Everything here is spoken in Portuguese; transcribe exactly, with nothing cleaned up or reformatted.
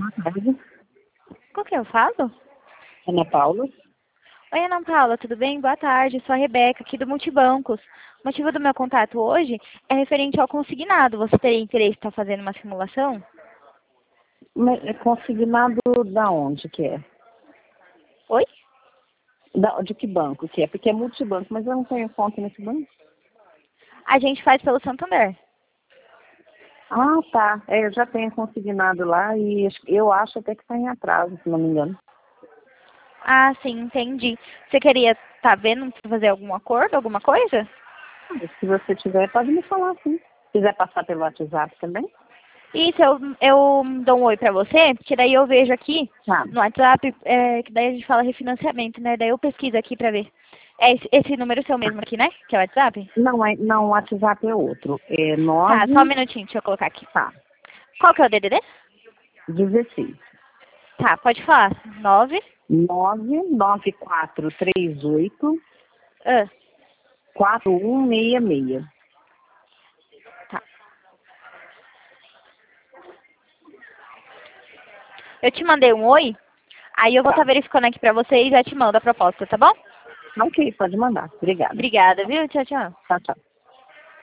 Boa tarde. Com quem eu falo? Ana Paula. Oi, Ana Paula, tudo bem? Boa tarde, sou a Rebeca, aqui do Multibancos. O motivo do meu contato hoje é referente ao consignado. Você teria interesse em estar fazendo uma simulação? Mas é consignado da onde que é? Oi? Da, de que banco que é? Porque é multibanco, mas eu não tenho conta nesse banco. A gente faz pelo Santander. Ah, tá. É, eu já tenho consignado lá e acho- eu acho até que está em atraso, se não me engano. Ah, sim, entendi. Você queria estar vendo para fazer algum acordo, alguma coisa? Se você tiver, pode me falar, sim. Se quiser passar pelo WhatsApp também? Isso, eu, eu dou um oi pra você, porque daí eu vejo aqui Tá. no WhatsApp, é, que daí a gente fala refinanciamento, né? Daí eu pesquiso aqui pra ver. É esse, esse número seu mesmo aqui, né? Que é o WhatsApp? Não, é, não, o WhatsApp é outro. É Tá, só um nove, minutinho, deixa eu colocar aqui. tá, Qual que é o D D D? dezesseis. Tá, pode falar. Nove. nove nove quatro três oito Ah, quatro um seis seis. tá. Eu te mandei um oi, aí eu vou Tá. estar verificando aqui pra você e já te mando a proposta, tá bom? Ok, pode mandar. Obrigada. Obrigada, viu? Tchau, tchau. Tchau, tchau.